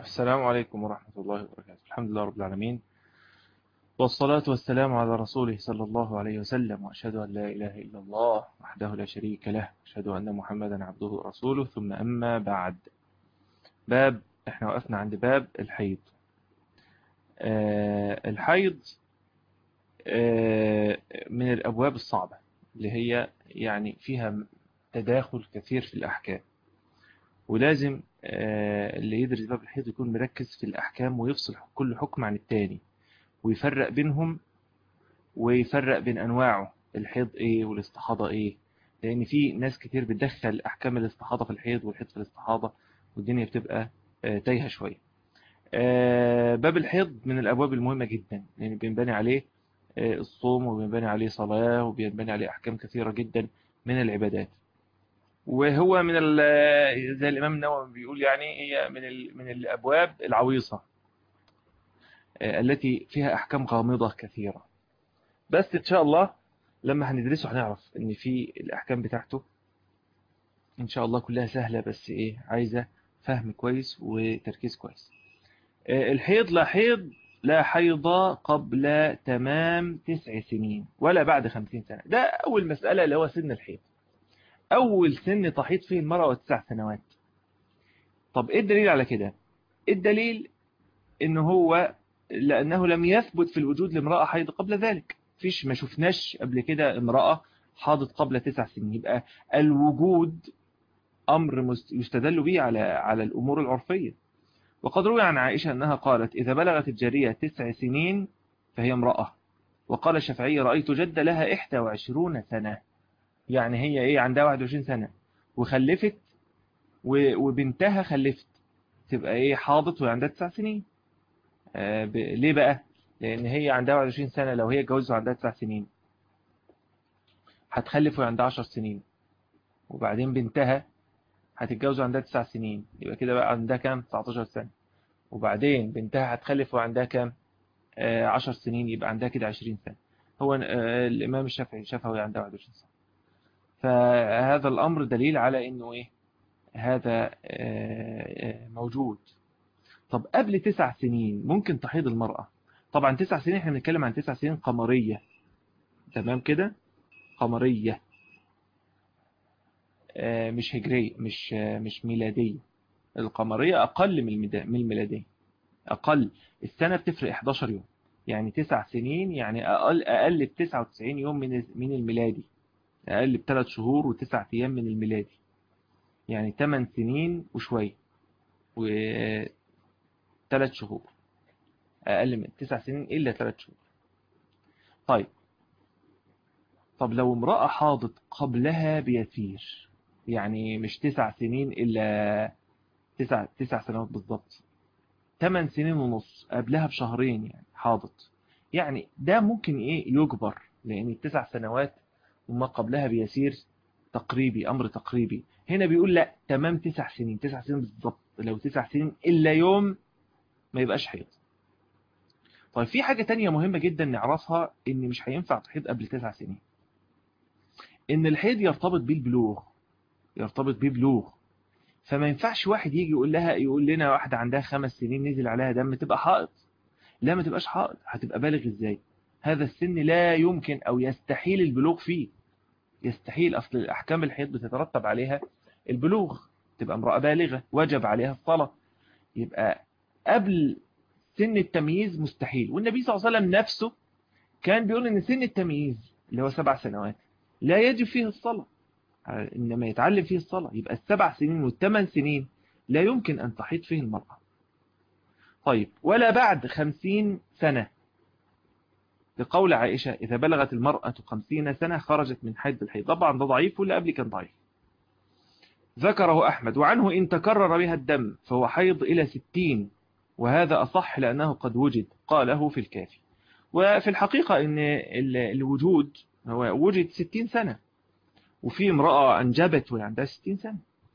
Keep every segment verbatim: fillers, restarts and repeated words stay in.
السلام عليكم ورحمة الله وبركاته. الحمد لله رب العالمين، والصلاة والسلام على رسوله صلى الله عليه وسلم، وأشهد أن لا إله إلا الله وحده لا شريك له، وأشهد أن محمدا عبده ورسوله. ثم أما بعد، باب احنا وقفنا عند باب الحيض. آه الحيض آه من الأبواب الصعبة اللي هي يعني فيها تداخل كثير في الأحكام، ولازم آه اللي يدرس باب الحيض يكون مركز في الأحكام ويفصل كل حكم عن التاني ويفرق بينهم، ويفرق بين أنواعه، الحيض إيه والاستحاضة إيه، لأن في ناس كتير بتدخل أحكام الاستحاضة في الحيض والحيض في الاستحاضة، والدنيا بتبقى آه، تايهة شوية. آه، باب الحيض من الأبواب المهمة جدا، لأن بينبني عليه آه، الصوم، وبينبني عليه صلاة، وبينبني عليه أحكام كثيرة جدا من العبادات. وهو من ال- زي الإمام النووي بيقول يعني هي من ال- من الأبواب العويصة آه، التي فيها أحكام غامضة كثيرة. بس ان شاء الله لما هندرسه هنعرف ان في الاحكام بتاعته ان شاء الله كلها سهلة، بس ايه، عايزة فهم كويس وتركيز كويس. آه، الحيض لا حيض لا حيض قبل تمام تسع سنين ولا بعد خمسين سنة. ده اول مسألة، اللي هو سن الحيض. اول سن تحيض فيه المرأة وتسع سنوات. طب ايه الدليل على كده؟ الدليل ان هو لانه لم يثبت في الوجود لامرأة حيض قبل ذلك. فيش، ما شفناش قبل كده امرأة حاضت قبل تسع سنين. يبقى الوجود امر مست- يستدل به على على الامور العرفية. وقد روي عن عائشة انها قالت: اذا بلغت الجارية تسع سنين فهي امرأة. وقال الشافعي: رأيت جد لها إحدى وعشرون سنة. يعني هي ايه، عندها واحد وعشرين سنة وخلفت، و- وبنتها خلفت، تبقى ايه، حاضت وهي عندها تسع سنين. آه ب... ليه بقى؟ لأن هي عندها واحد وعشرين سنة، لو هي اتجوزت وعندها تسع سنين هتخلف وهي عندها عشر سنين، وبعدين بنتها هتتجوز وعندها تسع سنين، يبقى كده بقى عندها كام؟ تسعتاشر سنة. وبعدين بنتها هتخلف وعندها كام؟ آه عشر سنين، يبقى عندها كده عشرين سنة. هو آه الإمام الشافعي شافها وهي عندها واحد وعشرين سنة. فهذا الأمر دليل على إنه إيه، هذا آه آه موجود. طب قبل تسع سنين ممكن تحيض المرأة؟ طبعا تسع سنين احنا بنتكلم عن تسع سنين قمرية، تمام كده، قمرية، آه، مش هجرية، مش آه، مش ميلادية. القمرية أقل من الميدا- من الميلادية، أقل. السنة بتفرق احداشر يوم، يعني تسع سنين يعني أقل أقل ب تسعة وتسعين يوم من من الميلادي، أقل بثلاث شهور وتسع أيام من الميلادي، يعني ثمان سنين وشوية وثلاث شهور، أقل من تسع سنين إلا ثلاث شهور. طيب، طب لو امرأة حاضت قبلها بيسير، يعني مش تسع سنين إلا تسع تسع سنوات بالضبط، ثمان سنين ونص قبلها بشهرين يعني حاضت، يعني ده ممكن ايه، يجبر، لان التسع سنوات وما قبلها بيسير، تقريبي، امر تقريبي. هنا بيقول لا، تمام تسع سنين، تسع سنين بالضبط، لو تسع سنين الا يوم ما يبقاش حيض. طيب في حاجة تانية مهمة جدا نعرفها، ان مش هينفع تحيض قبل تسع سنين، ان الحيض يرتبط بالبلوغ، يرتبط ببلوغ. فما ينفعش واحد يجي يقول لها، يقول لنا واحدة عندها خمس سنين نزل عليها دم تبقى حائض. لا، ما تبقاش حائض، هتبقى بالغ ازاي؟ هذا السن لا يمكن او يستحيل البلوغ فيه، يستحيل. اصل الاحكام الحيض بتترتب عليها البلوغ، تبقى امرأة بالغة وجب عليها الصلاة، يبقى قبل سن التمييز مستحيل. والنبي صلى الله عليه وسلم نفسه كان بيقول ان سن التمييز اللي هو سبع سنوات لا يجب فيه الصلاة، انما يتعلم فيه الصلاة. يبقى السبع سنين والثمان سنين لا يمكن ان تحيض فيه المرأة. طيب، ولا بعد خمسين سنة، لقول عائشة: إذا بلغت المرأة خمسين سنة خرجت من حيض الحيض. طبعا ده ضعيف، واللي قبل كان ضعيف. ذكره أحمد، وعنه: إن تكرر بها الدم فهو حيض إلى ستين، وهذا أصح لأنه قد وجد، قاله في الكافي. وفي الحقيقة إن ال- الوجود هو وجد ستين سنة، وفي امرأة أنجبت وهي عندها ستين سنة.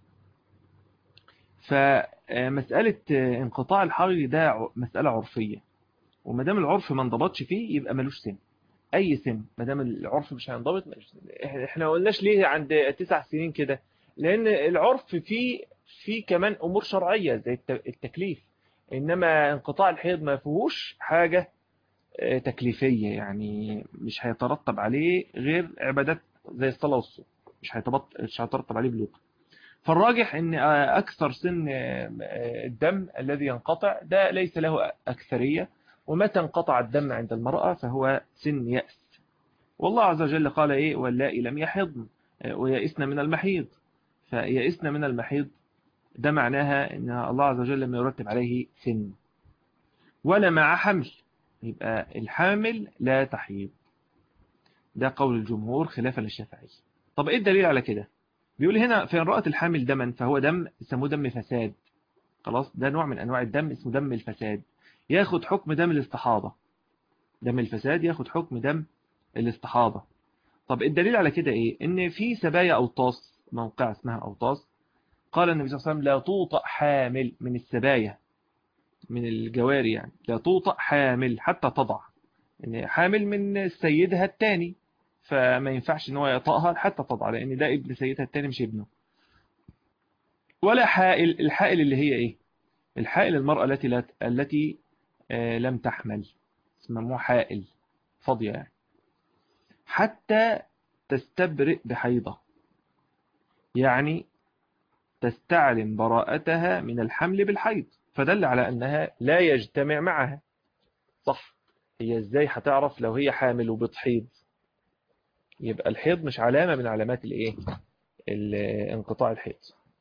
فمسألة انقطاع الحيض ده مسألة عرفية، وما دام العرف ما انضبطش فيه يبقى ملوش سن. اي سن ما دام العرف مش هينضبط ملوش سن. إحنا إحنا ما قلناش ليه عند تسع سنين كده، لان العرف فيه في كمان امور شرعيه زي الت- التكليف. إنما انقطاع الحيض ما فيهوش حاجة تكليفية، يعني مش هيترتب عليه غير عبادات زي الصلاة والصوم، مش هيتبط- مش هيترتب عليه بلوغ. فالراجح ان اكثر سن الدم الذي ينقطع ده ليس له اكثرية، ومتى انقطع الدم عند المرأة فهو سن يأس. والله عز وجل قال ايه؟ واللائي لم يحضن ويئسن من المحيض. فيئسن من المحيض ده معناها ان الله عز وجل لم يرتب عليه سن، ولا مع حمل، يبقى الحامل لا تحيض. ده قول الجمهور خلافا للشافعي. طب ايه الدليل على كده؟ بيقول هنا فإن رأت الحامل دما فهو دم يسموه دم فساد. خلاص، ده نوع من أنواع الدم اسمه دم الفساد، ياخد حكم دم الاستحاضة. دم الفساد ياخد حكم دم الاستحاضة. طب الدليل على كده ايه؟ ان في سبايا أوطاس، موقع اسمها أوطاس، قال النبي صلى الله عليه وسلم لا توطأ حامل من السبايا، من الجواري يعني، لا توطأ حامل حتى تضع، يعني حامل من سيدها الثاني، فما ينفعش ان هو يطأها حتى تضع، لان ده ابن سيدها الثاني مش ابنه. ولا حائل. الحائل اللي هي ايه؟ الحائل المرأة التي لا التي آه لم تحمل، اسمها حائل، فاضية يعني، حتى تستبرئ بحيضة، يعني تستعلم براءتها من الحمل بالحيض، فدل على أنها لا يجتمع معها. صح، هي ازاي هتعرف لو هي حامل وبتحيض؟ يبقى الحيض مش علامة من علامات الايه، انقطاع الحيض.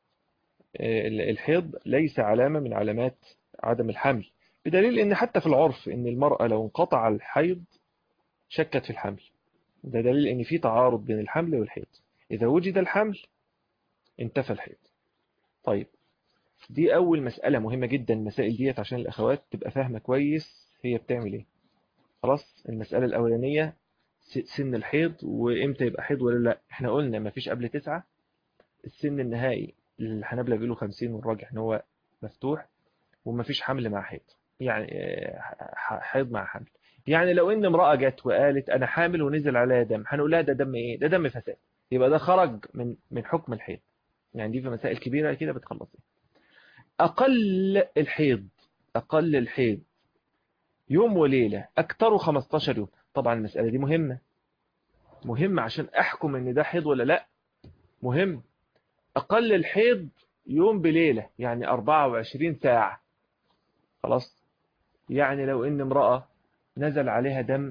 الحيض ليس علامة من علامات عدم الحمل، بدليل ان حتى في العرف ان المرأة لو انقطع الحيض شكت في الحمل. ده دليل ان في تعارض بين الحمل والحيض، اذا وجد الحمل انتفى الحيض. طيب، دي اول مسألة مهمة جدا، المسائل ديت عشان الاخوات تبقى فاهمة كويس هي بتعمل ايه. خلاص، المسألة الاولانية سن الحيض وامتى يبقى حيض ولا لا. احنا قلنا ما فيش قبل تسعة. السن النهائي الحنابلة بيقولوا خمسين، والراجح ان هو مفتوح. وما فيش حمل مع حيض، يعني حيض مع حمل. يعني لو ان امرأة جت وقالت انا حامل ونزل عليها دم، هنقول لها ده دم ايه؟ ده دم فساد، يبقى ده خرج من من حكم الحيض. يعني دي في مسائل كبيرة كده بتخلص. اقل الحيض، اقل الحيض يوم وليلة، اكتره خمستاشر يوم. طبعا المسألة دي مهمة، مهمة عشان احكم ان ده حيض ولا لا. مهم. اقل الحيض يوم بليلة، يعني اربعة وعشرين ساعة. خلاص، يعني لو ان امرأة نزل عليها دم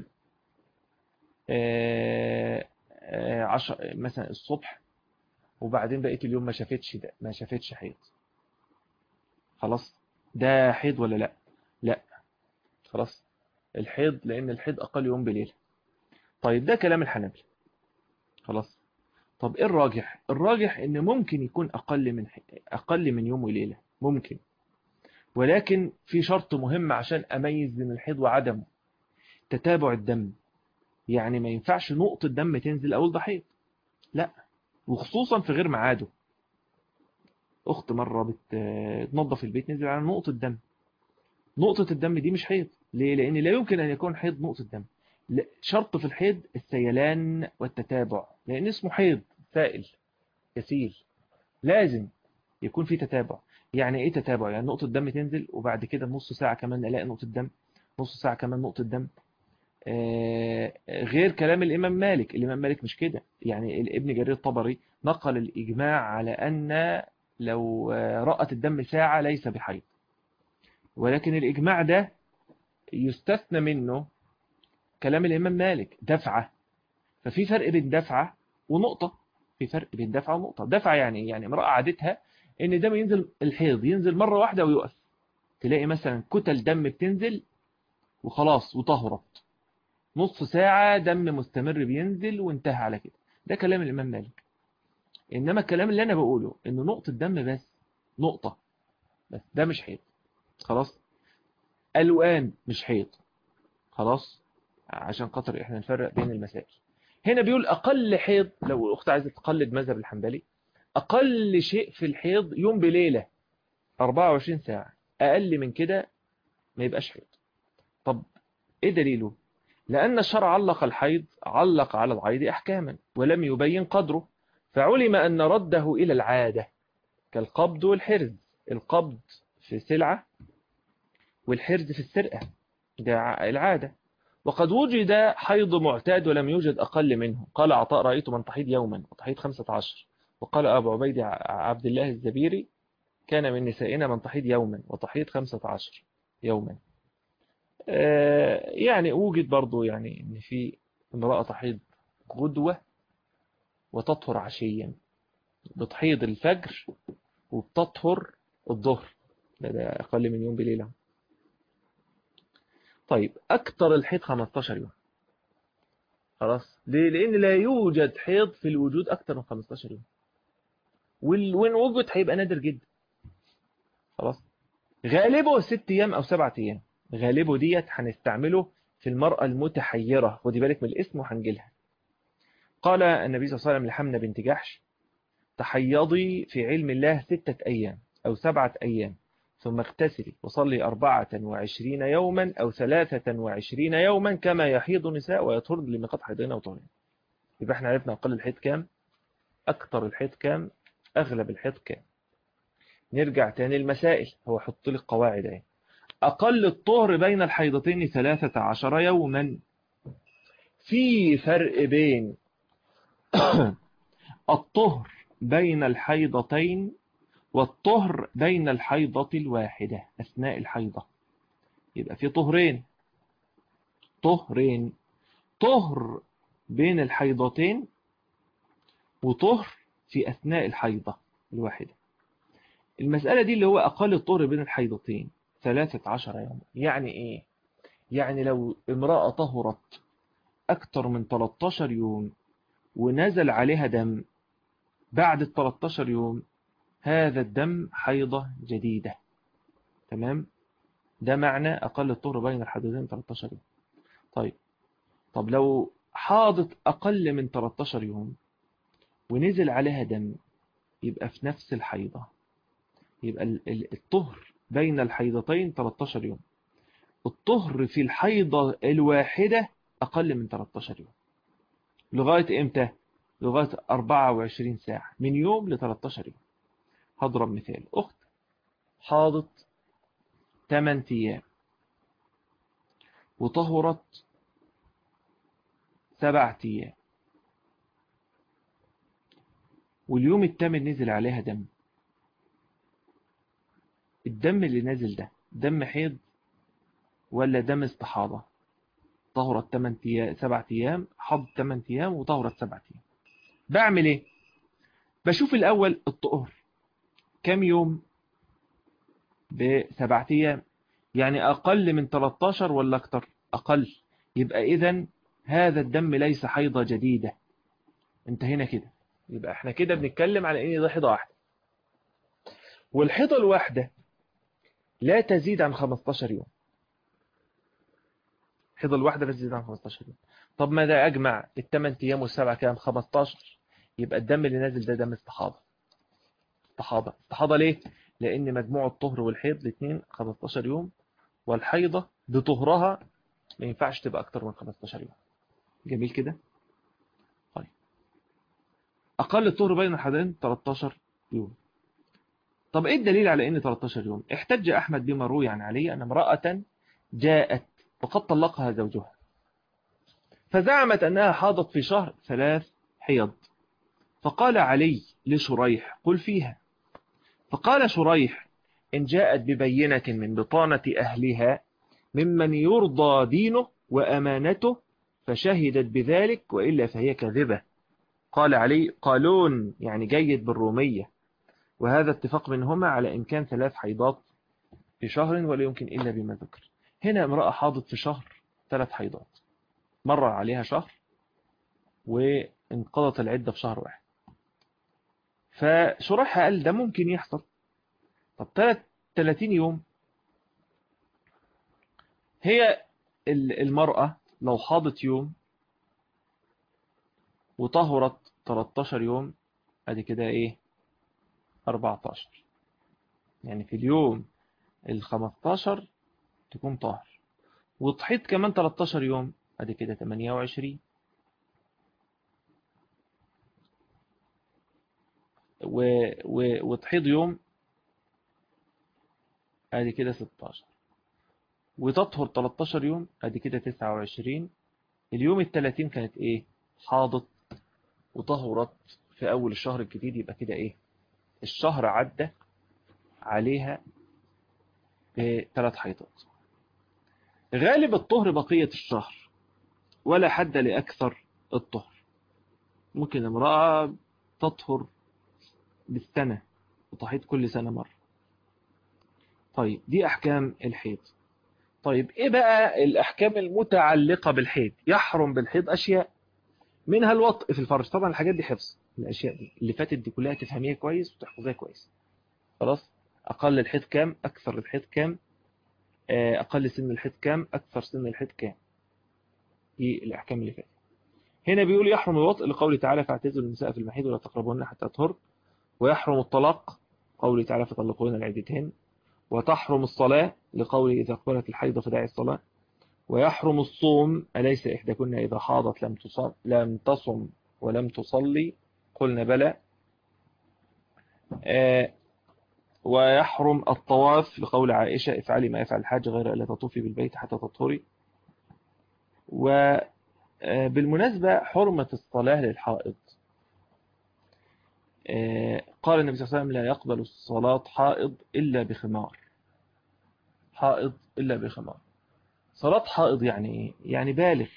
آه، آه، عشر مثلا الصبح، وبعدين بقيت اليوم ما شافتش ده، ما شافتش حيض، خلاص ده حيض ولا لا؟ لا، خلاص الحيض، لان الحيض اقل يوم بليلة. طيب ده كلام الحنابلة. خلاص. طب ايه الراجح؟ الراجح ان ممكن يكون اقل من اقل من يوم وليلة، ممكن، ولكن في شرط مهم عشان اميز بين الحيض وعدمه: تتابع الدم. يعني ما ينفعش نقطة دم تنزل اول ده حيض، لا، وخصوصا في غير ميعاده. اخت مرة بتنظف البيت نزل على نقطة دم، نقطة الدم دي مش حيض. ليه؟ لان لا يمكن ان يكون حيض نقطة دم. شرط في الحيض السيلان والتتابع، لان اسمه حيض سائل يسيل، لازم يكون في تتابع. يعني ايه تتابع؟ يعني نقطة دم تنزل وبعد كده نص ساعة كمان الاقي نقطة دم، نص ساعة كمان نقطة دم. آه غير كلام الامام مالك. الامام مالك مش كده، يعني الابن جرير الطبري نقل الاجماع على ان لو رأت الدم ساعة ليس بحيض، ولكن الاجماع ده يستثنى منه كلام الامام مالك دفعة. ففي فرق بين دفعة ونقطة، في فرق بين دفعة ونقطة. دفعة يعني يعني امرأة عادتها ان دم ينزل، الحيض ينزل مرة واحدة ويقف، تلاقي مثلا كتل دم بتنزل وخلاص وطهرت، نص ساعة دم مستمر بينزل وانتهى على كده. ده كلام الإمام مالك. إنما الكلام اللي أنا بقوله إنه نقطة دم بس، نقطة بس، ده مش حيض. خلاص، ألوان مش حيض. خلاص، عشان خاطر إحنا نفرق بين المسائل. هنا بيقول أقل حيض، لو الأخت عايزة تقلد مذهب الحنبلي، أقل شيء في الحيض يوم بليلة، اربعة وعشرين ساعة، أقل من كده ما يبقاش حيض. طب إيه دليله؟ لأن الشرع علق الحيض، علق على الحيض أحكاما ولم يبين قدره، فعلم أن رده إلى العادة كالقبض والحرز. القبض في سلعة والحرز في السرقة، ده ع- العادة. وقد وجد حيض معتاد ولم يوجد أقل منه. قال عطاء: رأيت من تحيض يوما وتحيض خمسة عشر. وقال أبو عبيد ع- عبد الله الزبيري: كان من نسائنا من تحيض يوما وتحيض خمسة عشر يوما. آه، يعني وجد برضو يعني إن في امرأة تحيض غدوة وتطهر عشيا، بتحيض الفجر وبتطهر الظهر، ده, ده أقل من يوم بليلة. طيب أكتر الحيض خمستاشر يوم. خلاص، ليه؟ لأن لا يوجد حيض في الوجود أكتر من خمستاشر يوم، وال- وإن وجد هيبقى نادر جدا. خلاص، غالبه ست أيام أو سبعة أيام. غالبه ديت هنستعمله في المرأة المتحيرة، خدي بالك من الاسم وهنجيلها. قال النبي صلى الله عليه وسلم لحمنة بنت جحش: تحيضي في علم الله ستة أيام أو سبعة أيام، ثم اغتسلي وصلي أربعة وعشرين يوما أو ثلاثة وعشرين يوما كما يحيض النساء ويطهرن لميقات حيضهن وطهرهن. يبقى احنا عرفنا أقل الحيض كام، أكتر الحيض كام، أغلب الحيض كام. نرجع تاني المسائل، هو حط لي القواعد اهي. أقل الطهر بين الحيضتين ثلاثة عشر يوما. في فرق بين الطهر بين الحيضتين والطهر بين الحيضة الواحدة أثناء الحيضة. يبقى في طهرين، طهرين طهر بين الحيضتين وطهر في أثناء الحيضة الواحدة. المسألة دي اللي هو أقل الطهر بين الحيضتين ثلاثة عشر يوم. يعني إيه؟ يعني لو امرأة طهرت أكتر من ثلاثة عشر يوم ونزل عليها دم بعد ال ثلاثة عشر يوم، هذا الدم حيضة جديدة. تمام؟ ده معنى أقل الطهر بين الحيضتين ثلاثة عشر يوم. طيب، طب لو حاضت أقل من ثلاثة عشر يوم ونزل عليها دم، يبقى في نفس الحيضة. يبقى ال- ال- الطهر بين الحيضتين ثلاثة عشر يوم. الطهر في الحيضة الواحدة أقل من ثلاثة عشر يوم. لغاية إمتى؟ لغاية أربعة وعشرين ساعة، من يوم ل ثلاثة عشر يوم. هضرب مثال: أخت حاضت ثمانية أيام وطهرت سبعة أيام، واليوم الثامن نزل عليها دم. الدم اللي نازل ده دم حيض ولا دم استحاضة؟ طهرت ثمانية أيام سبعة أيام، حض ثمانية أيام وطهرت سبعة أيام. بعمل إيه؟ بشوف الأول الطهر كم يوم؟ بسبعة أيام، يعني أقل من ثلاثة عشر ولا أكتر؟ أقل. يبقى إذن هذا الدم ليس حيضة جديدة. انتهينا كده. يبقى احنا كده بنتكلم على إن ده حيضة واحدة، والحيضة الواحدة لا تزيد عن خمستاشر يوم. الحيضة الواحدة لا تزيد عن خمستاشر يوم. طب ماذا أجمع الثمان أيام والسبعة كام؟ خمستاشر. يبقى الدم اللي نازل ده دم استحاضة. استحاضة استحاضة ليه؟ لأن مجموع الطهر والحيض الاثنين خمستاشر يوم، والحيضة بطهرها ما ينفعش تبقى أكتر من خمستاشر يوم. جميل كده؟ طيب، أقل الطهر بين الحدين ثلاثة عشر يوم. طب إيه الدليل على إن ثلاثة عشر يوم؟ احتج أحمد بما روي عن علي أن امرأة جاءت وقد طلقها زوجها، فزعمت أنها حاضت في شهر ثلاث حيض، فقال علي لشريح: قل فيها. فقال شريح: إن جاءت ببينة من بطانة أهلها ممن يرضى دينه وأمانته فشهدت بذلك، وإلا فهي كاذبة. قال علي: قالون يعني جيد بالرومية، وهذا اتفاق منهما على إمكان ثلاث حيضات في شهر ولا يمكن إلا بما ذكر. هنا امرأة حاضت في شهر ثلاث حيضات، مر عليها شهر وانقضت العدة في شهر واحد. فشريح قال ده ممكن يحصل. طب ثلاثين يوم، هي المرأة لو حاضت يوم وطهرت ثلاثة عشر يوم، ادي كده ايه؟ أربعة عشر. يعني في اليوم ال خمستاشر تكون طاهر، وتحيض كمان ثلاثة عشر يوم، ادي كده ثمانية وعشرين، و... و... وتحيض يوم، ادي كده ستاشر، وتطهر تلتاشر يوم، ادي كده تسعة وعشرين. اليوم الثلاثين كانت ايه؟ حاضت وطهرت في اول الشهر الجديد، يبقى كده ايه؟ الشهر عدى عليها بثلاث حيضات. غالب الطهر بقية الشهر ولا حد لأكثر الطهر. ممكن امرأة تطهر بالسنة وتحيض كل سنة مرة. طيب دي أحكام الحيض. طيب إيه بقى الأحكام المتعلقة بالحيض؟ يحرم بالحيض أشياء منها الوطء في الفرج. طبعا الحاجات دي حفظ، الأشياء دي اللي فاتت دي كلها تفهميها كويس وتحفظيها كويس. خلاص. أقل الحيض كام؟ أكثر الحيض كام؟ أقل سن الحيض كام؟ أكثر سن الحيض كام؟ دي الأحكام اللي فاتت. هنا بيقول يحرم الوطء لقوله تعالى فاعتزلوا النساء في المحيض ولا تقربوهن حتى تطهر. ويحرم الطلاق قوله تعالى فطلقوهن لعدتهن. وتحرم الصلاة لقوله إذا أقبلت الحيض فدعي الصلاة. ويحرم الصوم أليس إحداكن إذا حاضت لم تصم لم تصم ولم تصلي قلنا بلى. آه ويحرم الطواف لقول عائشة افعلي ما يفعل الحاج غير ألا تطوفي بالبيت حتى تطهري. وبالمناسبة حرمة الصلاة للحائض، قال النبي صلى الله عليه وسلم لا يقبل الصلاة حائض إلا بخمار. حائض إلا بخمار. صلاة حائض يعني إيه؟ يعني بالغ.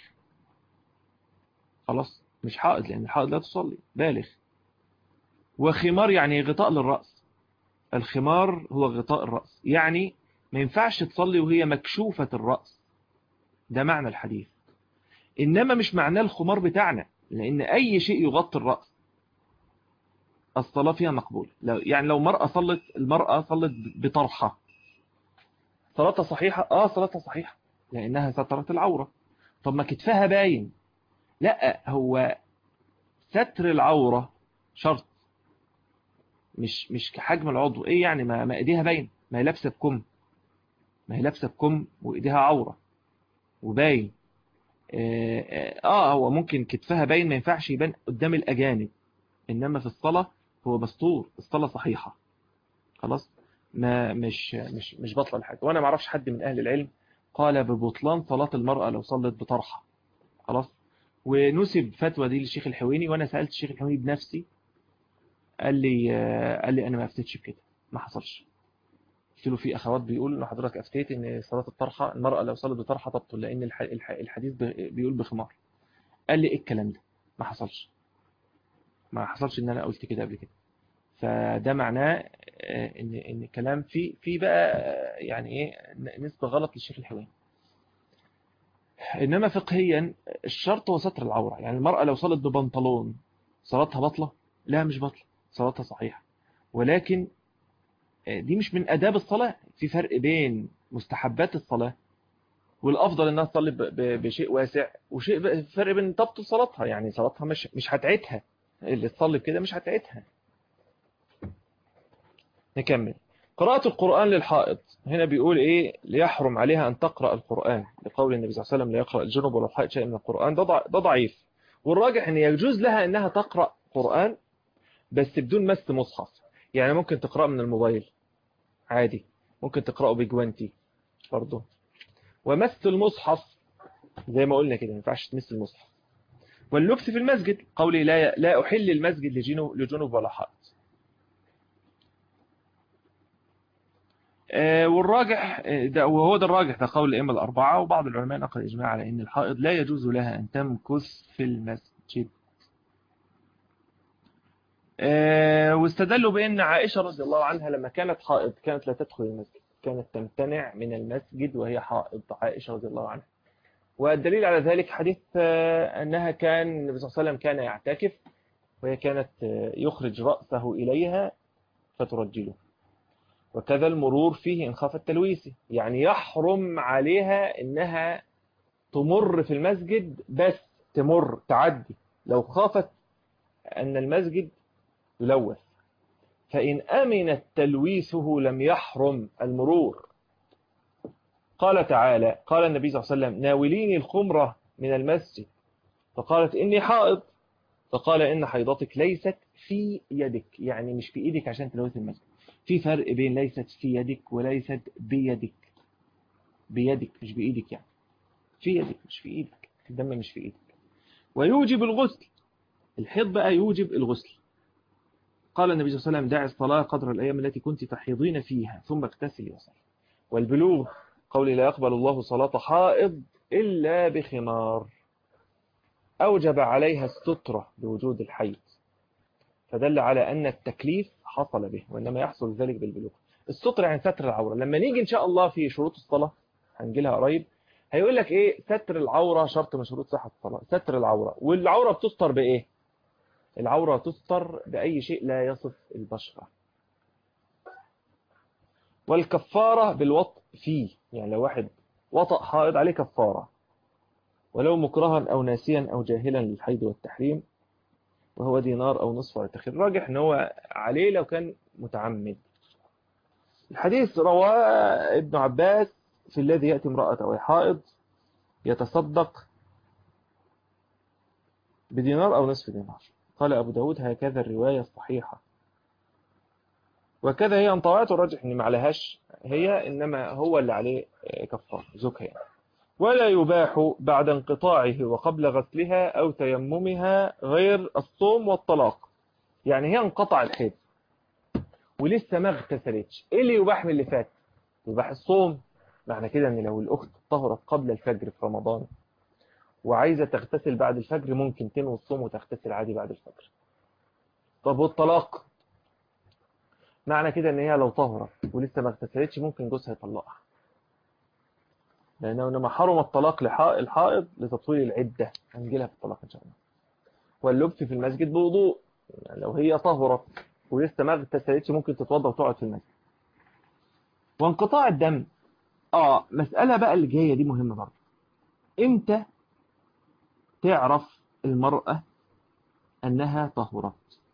خلاص، مش حائض لأن الحائض لا تصلي، بالغ. وخمار يعني غطاء للرأس. الخمار هو غطاء الرأس، يعني ما ينفعش تصلي وهي مكشوفة الرأس. ده معنى الحديث. إنما مش معناه الخمار بتاعنا، لأن أي شيء يغطي الرأس الصلاة فيها مقبول. لو يعني لو مرأة صلت المرأة صلت بطرحة، صلاتها صحيحة؟ آه صلاتها صحيحة لأنها سترت العورة. طب ما كتفها باين؟ لا، هو ستر العورة شرط، مش مش كحجم العضو. ايه يعني ما, ما ايديها باين؟ ما هي لابسه بكم، ما هي لابسه بكم وايديها عورة وباين. آه, آه, اه هو ممكن كتفها باين، ما ينفعش يبان قدام الأجانب، إنما في الصلاة هو مستور، الصلاة صحيحة. خلاص، ما مش مش مش بطل الحاجة. وانا ما اعرفش حد من اهل العلم قال ببطلان صلاة المرأة لو صلت بطرحة. خلاص. ونسب فتوى دي للشيخ الحويني، وانا سألت الشيخ الحويني بنفسي، قال لي قال لي انا ما افتيتش بكده، ما حصلش. قلت له في اخوات بيقول ان حضرتك افتيت ان صلاة الطرحة المرأة لو صلت بطرحة تبطل لان الحديث بيقول بخمار. قال لي ايه الكلام ده؟ ما حصلش، ما حصلش ان انا قلت كده قبل كده. فده معناه ان ان الكلام في في بقى يعني ايه نسبة غلط للشيخ الحويني. انما فقهيا الشرط هو ستر العورة. يعني المرأة لو صلت ببنطلون صلاتها بطلة؟ لا مش بطلة، صلاتها صحيحة. ولكن دي مش من آداب الصلاة. في فرق بين مستحبات الصلاة والافضل انها تصلي بشيء واسع، وشيء فرق بين تبطل صلاتها. يعني صلاتها مش مش هتعيدها، اللي تصلي كده مش هتعيدها. نكمل. قراءة القرآن للحائض. هنا بيقول ايه؟ ليحرم عليها ان تقرأ القرآن لقول النبي صلى الله عليه وسلم لا يقرأ الجنب ولا الحائض شيء من القرآن. ده ضعيف، والراجح ان يجوز لها انها تقرأ قرآن بس بدون مس مصحف. يعني ممكن تقرأ من الموبايل عادي، ممكن تقرأه بجوانتي برضه. ومس المصحف زي ما قلنا كده ما ينفعش تمس المصحف. واللبس في المسجد قولي لا لا أحل المسجد لجنوب ولا حائض. والراجح ده، وهو ده الراجح، ده قول الأئمة الأربعة، وبعض العلماء نقل إجماع على أن الحائض لا يجوز لها أن تمكث في المسجد. واستدلوا بأن عائشة رضي الله عنها لما كانت حائض كانت لا تدخل المسجد، كانت تمتنع من المسجد وهي حائض، عائشة رضي الله عنها. والدليل على ذلك حديث أنها كان النبي صلى الله عليه وسلم كان يعتكف وهي كانت يخرج رأسه إليها فترجله. وكذا المرور فيه إن خاف التلويث، يعني يحرم عليها إنها تمر في المسجد، بس تمر تعدي لو خافت أن المسجد يلوث. فإن أمنت تلويثه لم يحرم المرور. قال تعالى قال النبي صلى الله عليه وسلم ناوليني الخمرة من المسجد فقالت إني حائض فقال إن حيضتك ليست في يدك، يعني مش في إيدك عشان تلوث المسجد. في فرق بين ليست في يدك وليست بيدك. بيدك مش بإيدك، يعني في يدك مش في إيدك، الدم مش في إيدك. ويوجب الغسل، الحيض بقى يوجب الغسل. قال النبي صلى الله عليه وسلم دع الصلاة قدر الأيام التي كنت تحيضين فيها ثم اغتسلي وصلي. والبلوغ قولي لا يقبل الله صلاة حائض إلا بخمار، أوجب عليها السترة بوجود الحيض، فدل على أن التكليف حصل به، وإنما يحصل ذلك بالبلوغ. الستر يعني ستر العورة. لما نيجي إن شاء الله في شروط الصلاة هنجي لها قريب، هيقول لك إيه ستر العورة شرط من شروط صحة الصلاة. ستر العورة، والعورة بتستر بإيه؟ العورة تستر بأي شيء لا يصف البشرة. والكفارة بالوطء فيه، يعني لو واحد وطأ حائض عليه كفارة، ولو مكرها أو ناسيا أو جاهلا للحيض والتحريم، وهو دينار أو نصف على التخير. راجح ان هو عليه لو كان متعمد. الحديث رواه ابن عباس في الذي يأتي امرأة أو حائض يتصدق بدينار أو نصف دينار. قال أبو داود هكذا الرواية الصحيحة، وكذا هي انطوعات، الراجح ان ما عليهاش هي، إنما هو اللي عليه كفار زكاة يعني. ولا يباح بعد انقطاعه وقبل غسلها أو تيممها غير الصوم والطلاق. يعني هي انقطع الحيض ولسه ما اغتسلتش، ايه اللي يباح من اللي فات؟ يباح الصوم. معنى كده ان لو الاخت طهرت قبل الفجر في رمضان وعايزه تغتسل بعد الفجر، ممكن تنوي الصوم وتغتسل عادي بعد الفجر. طب والطلاق؟ معنى كده ان هي لو طهرت ولسه ما اغتسلتش ممكن جوزها يطلقها، لانه انما حرم الطلاق للحائض لتطويل العده، هنجي لها في الطلاق ان شاء الله. واللبس في المسجد بوضوء، يعني لو هي طهرت ولسه ما اغتسلتش ممكن تتوضا وتقعد في المسجد. وانقطاع الدم، اه مسألة بقى اللي جاية دي مهمة برضه. امتى تعرف المرأة انها طهرت؟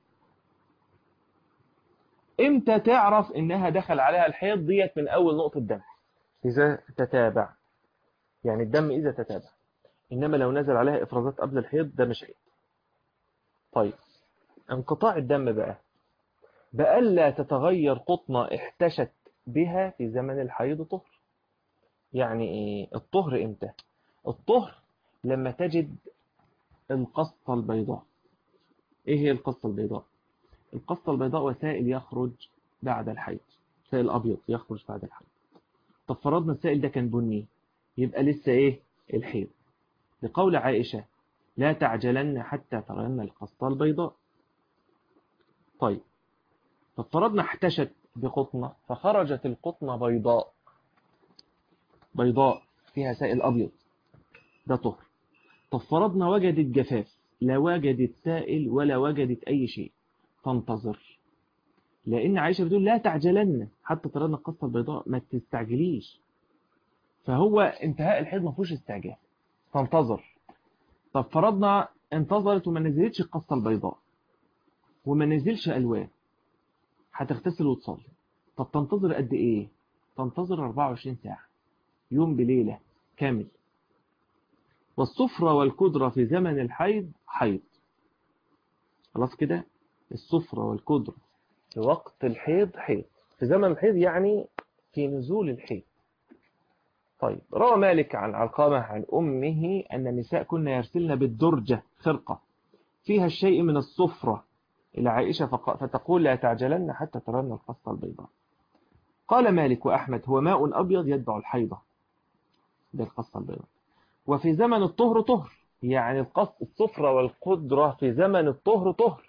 امتى تعرف انها دخل عليها الحيض؟ ديت من اول نقطة دم اذا تتابع، يعني الدم اذا تتابع. انما لو نزل عليها افرازات قبل الحيض ده مش حيض. طيب انقطاع الدم بقى بألا تتغير قطنة احتشت بها في زمن الحيض طهر. يعني ايه الطهر امتى؟ الطهر لما تجد القصة البيضاء. ايه هي القصة البيضاء؟ القصة البيضاء وسائل يخرج بعد الحيض، سائل أبيض يخرج بعد الحيض. طب فرضنا السائل ده كان بني، يبقى لسه إيه؟ الحيض. لقول عائشة لا تعجلن حتى ترين القصة البيضاء. طيب طب فرضنا احتشت بقطنة فخرجت القطنة بيضاء، بيضاء فيها سائل أبيض، ده طهر. طب فرضنا وجدت جفاف، لا وجدت سائل ولا وجدت أي شيء، تنتظر. لأن عائشة بتقول لا تعجلن حتى ترين القصة البيضاء، ما تستعجليش. فهو انتهاء الحيض ما فيهوش استعجال، تنتظر. طب فرضنا انتظرت وما نزلتش القصة البيضاء وما نزلش ألوان، هتغتسل وتصلي. طب تنتظر قد إيه؟ تنتظر أربعة وعشرين ساعة، يوم بليلة كامل. والصفرة والكدرة في زمن الحيض حيض. خلاص كده، الصفرة والكدرة في وقت الحيض حيض، في زمن الحيض يعني في نزول الحيض. طيب روى مالك عن علقمة عن أمه أن النساء كنا يرسلن بالدرجة خرقة فيها الشيء من الصفرة إلى عائشة فتقول لا تعجلن حتى ترن القصة البيضاء. قال مالك وأحمد هو ماء أبيض يتبع الحيضة، ده القصة البيضاء. وفي زمن الطهر طهر، يعني القص الصفرة والقدرة في زمن الطهر طهر.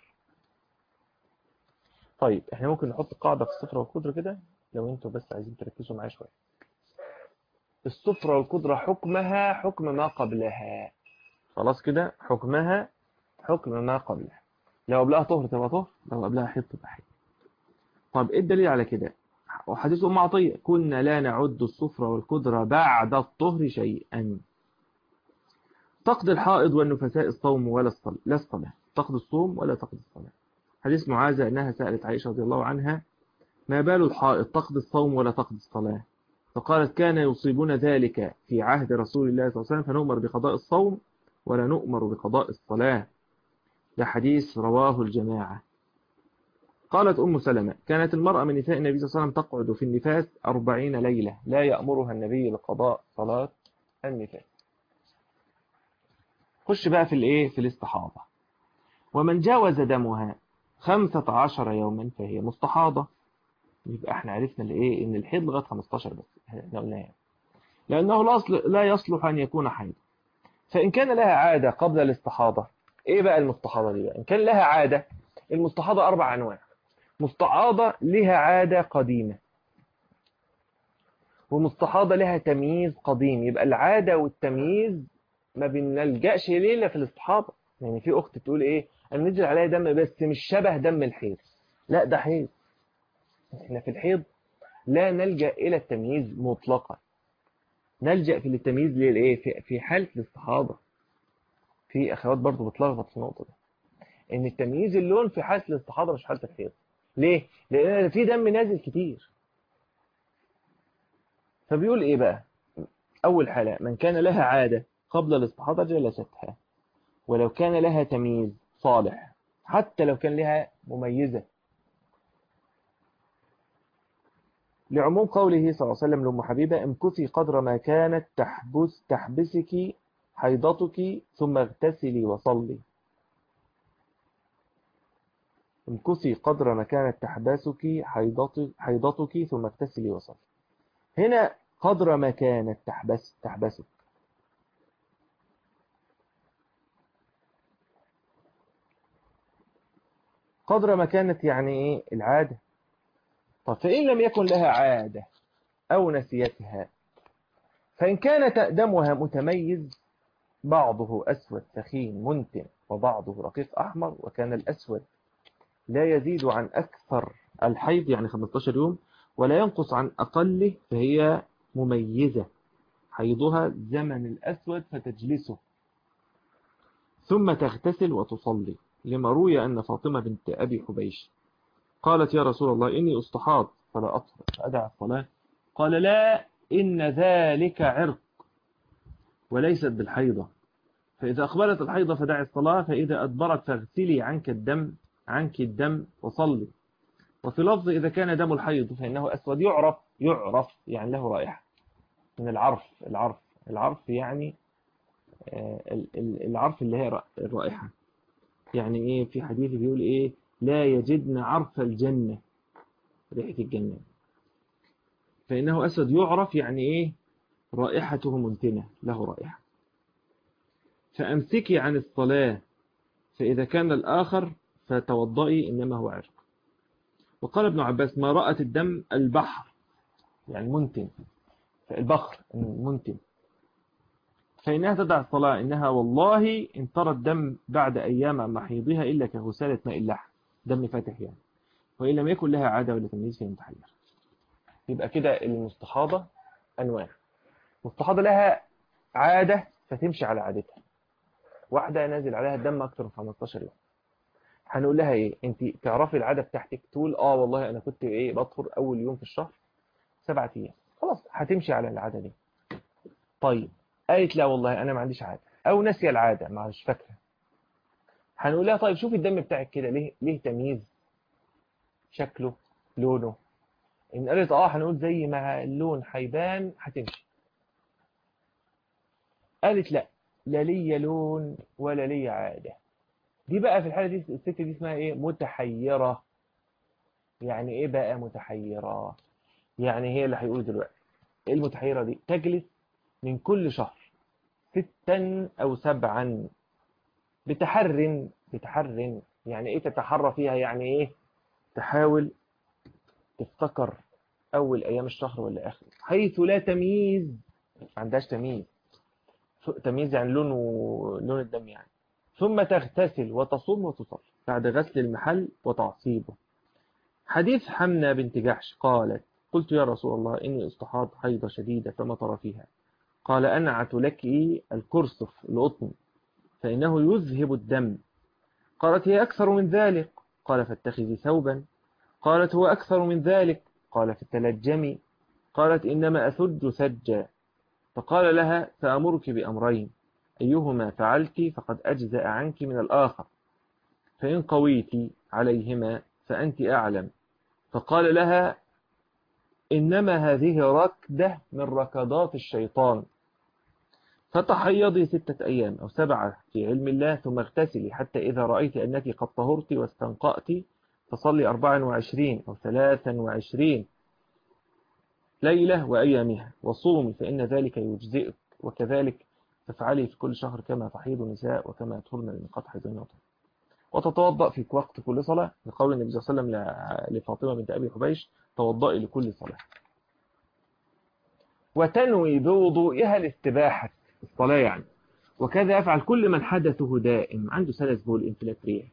طيب احنا ممكن نحط قاعدة في الصفرة والقدرة كده لو انتوا بس عايزين تركزوا معايا شوية. الصفرة والقدرة حكمها حكم ما قبلها، خلاص كده، حكمها حكم ما قبلها. لو قبلها طهر تبقى طهر، لو قبلها حيض تبقى حيض. طب ايه الدليل على كده؟ وحديث أم عطية كنا لا نعد الصفرة والقدرة بعد الطهر شيئا. تقضي الحائض والنفساء الصوم ولا الصلاة، لا الصلاة، تقضي الصوم ولا تقضي الصلاة. حديث معاذة أنها سألت عائشة رضي الله عنها ما بال الحائض تقضي الصوم ولا تقضي الصلاة؟ فقالت كان يصيبون ذلك في عهد رسول الله صلى الله عليه وسلم فنؤمر بقضاء الصوم ولا نؤمر بقضاء الصلاة. ده حديث رواه الجماعة. قالت أم سلمة كانت المرأة من نساء النبي صلى الله عليه وسلم تقعد في النفاس أربعين ليلة لا يأمرها النبي بقضاء صلاة النفاس. خش بقى في الايه في الاستحاضة. ومن جاوز دمها خمسة عشر يوما فهي مستحاضة. يبقى احنا عرفنا الايه ان الحيض لغايه خمستاشر بس احنا قلناها، لانه الاصل لا يصلح ان يكون حيض. فان كان لها عاده قبل الاستحاضه، ايه بقى المستحاضه دي بقى؟ ان كان لها عاده، المستحاضه اربع انواع. مستحاضه لها عاده قديمه، ومستحاضه لها تمييز قديم. يبقى العاده والتمييز ما بنلجاش ليه في الاستحاضه. يعني في اخت تقول ايه، انا نزل عليا دم بس مش شبه دم الحيض. لا، ده حيض. احنا في الحيض لا نلجأ إلى التمييز مطلقا، نلجأ في التمييز للإيه في في حالة الاستحاضة. في أخوات برضو بتلخبط في النقطة دي، إن التمييز اللون في حالة الاستحاضة مش حالة الحيض. ليه؟ لأن في دم نازل كتير. فبيقول إيه بقى؟ أول حالة، من كان لها عادة قبل الاستحاضة جلستها، ولو كان لها تمييز صالح حتى لو كان لها مميزة، لعموم قوله صلى الله عليه وسلم لأم حبيبة امكثي قدر ما كانت تحبس تحبسك حيضتك ثم اغتسلي وصلي. امكثي قدر ما كانت تحبسك حيضتك, حيضتك ثم اغتسلي وصلي. هنا قدر ما كانت تحبس تحبسك، قدر ما كانت يعني ايه العادة. طب فإن لم يكن لها عادة أو نسيتها، فإن كان دمها متميز بعضه أسود ثخين منتن وبعضه رقيق أحمر، وكان الأسود لا يزيد عن أكثر الحيض يعني خمستاشر يوم ولا ينقص عن أقله، فهي مميزة حيضها زمن الأسود فتجلسه ثم تغتسل وتصلي، لما روي أن فاطمة بنت أبي حبيش قالت يا رسول الله إني أستحاض فلا أطهر فأدع الصلاة. قال لا، إن ذلك عرق وليست بالحيضة، فإذا أقبلت الحيضة فدع الصلاة، فإذا أدبرت فاغسلي عنك الدم عنك الدم وصلي. وفي لفظ إذا كان دم الحيض فإنه أسود يعرف يعرف يعني له رائحة من العرف. العرف العرف يعني العرف اللي هي الرائحة. يعني إيه في حديث بيقول إيه لا يجدن عرف الجنة، ريحة الجنة، فإنه أسود يعرف يعني إيه رائحته منتنة له رائحة. فأمسكي عن الصلاة، فإذا كان الآخر فتوضئي إنما هو عرق. وقال ابن عباس ما رأت الدم البحر يعني منتن، البخر منتن، فإنها تدع الصلاة، إنها والله إن ترى الدم بعد أيام عن محيضها إلا كغسالة ماء اللحم، دم فاتح يعني، وإن لم يكن لها عادة ولا تمييز فهي متحيرة. يبقى كده المستحاضة أنواع. مستحاضة لها عادة فتمشي على عادتها، واحدة نازل عليها الدم أكثر من خمستاشر يوم، هنقول لها إيه أنت تعرفي العادة بتاعتك؟ تقول آه والله أنا كنت إيه بطهر أول يوم في الشهر سبعة أيام، خلاص هتمشي على العادة دي. طيب قالت لا والله أنا ما عنديش عادة أو ناسية العادة ما مش فاكرة، هنقول لها طيب شوفي الدم بتاعك كده ليه ليه تمييز شكله لونه. إن قالت آه هنقول زي ما اللون هيبان هتمشي. قالت لا لا لي لون ولا لي عادة، دي بقى في الحالة دي الست دي اسمها إيه متحيرة. يعني إيه بقى متحيرة؟ يعني هي اللي هيقول دلوقتي إيه المتحيرة دي؟ تجلس من كل شهر ستا أو سبعا بتحر بتحر يعني إيه تتحرى فيها؟ يعني إيه تحاول تفتكر أول أيام الشهر ولا آخر، حيث لا تمييز، ما عندهاش تمييز. تمييز يعني لون لون الدم يعني. ثم تغتسل وتصوم وتصلي بعد غسل المحل وتعصيبه. حديث حمنة بنت جحش قالت قلت يا رسول الله إني استحاض حيضة شديدة فما ترى فيها؟ قال أنعت لك الكرسف القطن فإنه يذهب الدم. قالت هي أكثر من ذلك؟ قال فاتخذي ثوبا. قالت هو أكثر من ذلك؟ قال فتلجمي. قالت إنما أثج ثجا. فقال لها سأمرك بأمرين أيهما فعلت فقد أجزأ عنك من الآخر، فإن قويت عليهما فأنت أعلم. فقال لها إنما هذه ركدة من ركضات الشيطان، فتحيضي ستة أيام أو سبعة في علم الله، ثم اغتسلي حتى إذا رأيت أنك قد طهرت واستنقأت فصلي أربعا وعشرين أو ثلاثا وعشرين ليلة وأيامها وصومي فإن ذلك يجزئك، وكذلك تفعلي في كل شهر كما تحيض النساء وكما يطهرن من قد حيضن وطهر. وتتوضأ في وقت كل صلاة، لقول النبي صلى الله عليه وسلم لفاطمة بنت أبي حبيش توضئي لكل صلاة. وتنوي بوضوئها الاستباحة، الصلاة يعني. وكذا يفعل كل من حدثه دائم، عنده سلس بول، انفلات ريح.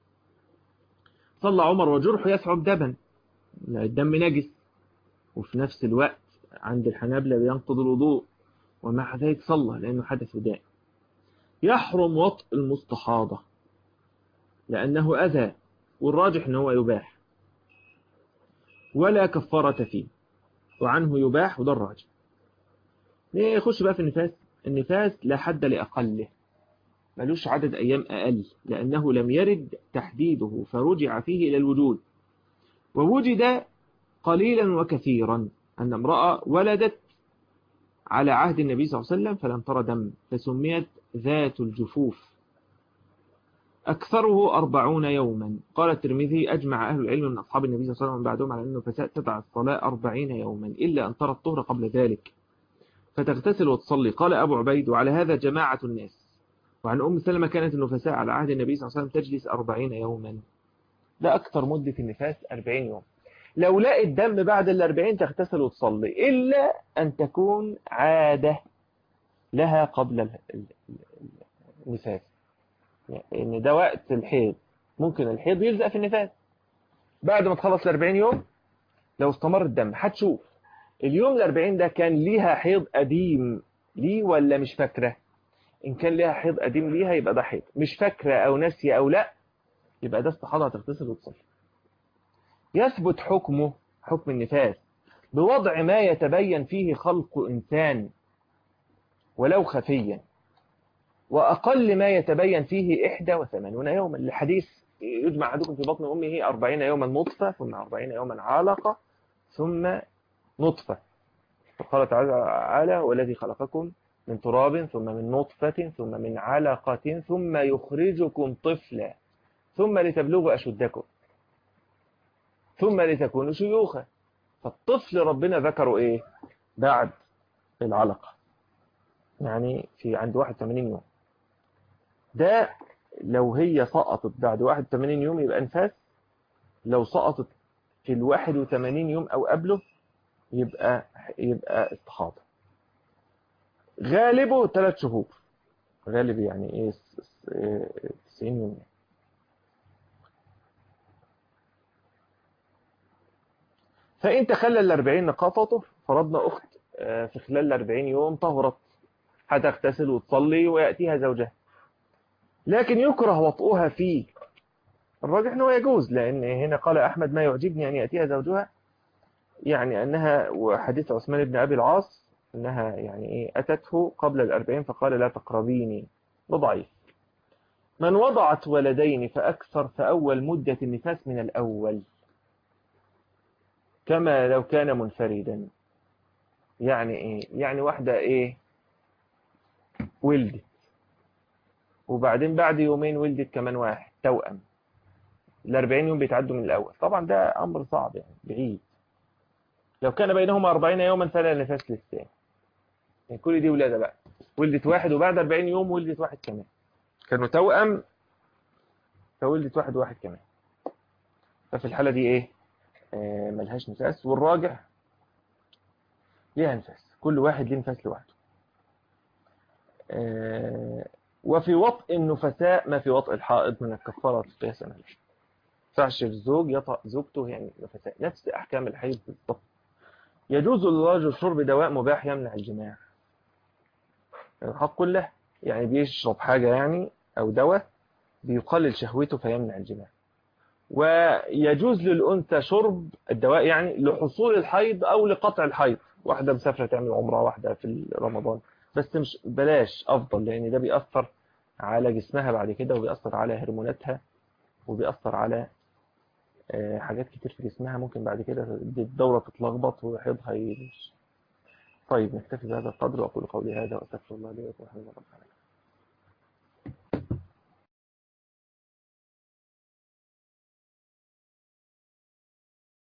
صلى عمر وجرحه يسعب دما، الدم نجس، وفي نفس الوقت عند الحنابلة بينقض الوضوء، ومع ذلك صلى لأنه حدث دائم. يحرم وطء المستحاضة لأنه أذى، والراجح أنه يباح ولا كفارة فيه، وعنه يباح وده الراجح. ليه يخش بقى في النفاس؟ النفاس لا حد لأقله، ملوش عدد أيام أقل، لأنه لم يرد تحديده فرجع فيه إلى الوجود. ووجد قليلا وكثيرا، أن امرأة ولدت على عهد النبي صلى الله عليه وسلم فلم ترى دم فسميت ذات الجفوف، أكثره أربعون يوما. قال الترمذي أجمع أهل العلم من أصحاب النبي صلى الله عليه وسلم بعدهم على أنه فساء تدع الصلاة أربعين يوما إلا أن ترى الطهر قبل ذلك فتغتسل وتصلي. قال أبو عبيد وعلى هذا جماعة الناس. وعن أم سلمة كانت النفساء على عهد النبي صلى الله عليه وسلم تجلس أربعين يوما. ده أكثر مدة النفاس أربعين يوم. لو لقيت دم بعد الأربعين تغتسل وتصلي، إلا أن تكون عادة لها قبل النفاس، يعني إن ده وقت الحيض، ممكن الحيض يلزق في النفاس. بعد ما تخلص الأربعين يوم لو استمر الدم هتشوف اليوم الأربعين ده كان ليها حيض قديم ليه ولا مش فاكرة. إن كان ليها حيض قديم ليها يبقى ده حيض، مش فاكرة أو ناسية أو لا يبقى ده استحاضة، هتغتسل وتصلي. يثبت حكمه حكم النفاس بوضع ما يتبين فيه خلق إنسان ولو خفيا، وأقل ما يتبين فيه إحدى وثمانون يوما، الحديث يجمع أحدكم في بطن أمه أربعين يوما نطفة ثم أربعين يوما علقة ثم نطفة. فقال تعالى والذي خلقكم من تراب ثم من نطفة ثم من علقة ثم يخرجكم طفلا ثم لتبلغوا أشدكم ثم لتكونوا شيوخا. فالطفل ربنا ذكره إيه بعد العلقة، يعني في عند واحد وثمانين يوم. ده لو هي سقطت بعد واحد وثمانين يوم يبقى نفاس، لو سقطت في الواحد وثمانين يوم أو قبله يبقى يبقى استحاضة. غالبه ثلاث شهور، غالب يعني ايه تسعين يوم. فإن تخلى الأربعين نقاطته فرضنا أخت في خلال الأربعين يوم طهرت، هتغتسل وتصلي ويأتيها زوجها، لكن يكره وطئها فيه. الراجح أنه يجوز، لأن هنا قال أحمد ما يعجبني أن يأتيها زوجها، يعني أنها وحديث عثمان بن أبي العاص أنها يعني إيه أتته قبل الأربعين فقال لا تقربيني، وضعيف. من وضعت ولدين فأكثر فأول مدة النفاس من الأول كما لو كان منفردا. يعني إيه؟ يعني واحدة إيه ولدت وبعدين بعد يومين ولدت كمان واحد توأم، الأربعين يوم بيتعدوا من الأول. طبعا ده أمر صعب يعني بعيد. لو كان بينهما أربعين يوما فلا نفاس للثاني. يعني كل دي ولادة بقى، ولدت واحد وبعد أربعين يوم ولدت واحد كمان، كانوا توأم فولدت واحد واحد كمان. ففي الحالة دي إيه آه ملهاش نفاس، والراجح ليها نفاس، كل واحد ليه نفاس لوحده. آه وفي وطء النفساء ما في وطء الحائض من الكفارة قياسا عليه. فعش الزوج يطأ زوجته يعني نفساء، نفس أحكام الحيض بالضبط. يجوز للرجل شرب دواء مباح يمنع الجماع، الحق كله يعني بيشرب حاجة يعني أو دواء بيقلل شهوته فيمنع الجماع. ويجوز للأنثى شرب الدواء يعني لحصول الحيض أو لقطع الحيض، واحدة مسافرة تعمل عمرة، واحدة في رمضان، بس مش بلاش أفضل، لأن ده بيأثر على جسمها بعد كده وبيأثر على هرموناتها وبيأثر على آه، حاجات كتير في جسمها ممكن بعد كده الدورة تتلخبط وحيضها يمشي. طيب نكتفي بهذا القدر، وأقول قولي هذا وأستغفر الله لي ولكم. الحمد لله رب العالمين.